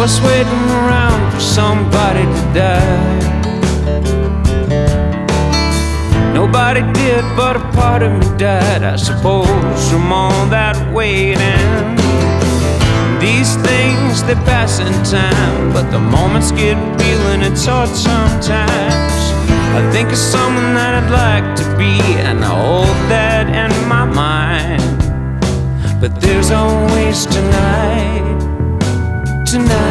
us waiting around for somebody to die. Nobody did, but a part of me died, I suppose, from all that waiting. These things, they pass in time, but the moments get real and it's hard sometimes. I think of someone that I'd like to be, and I hold that in my mind. But there's always tonight, tonight.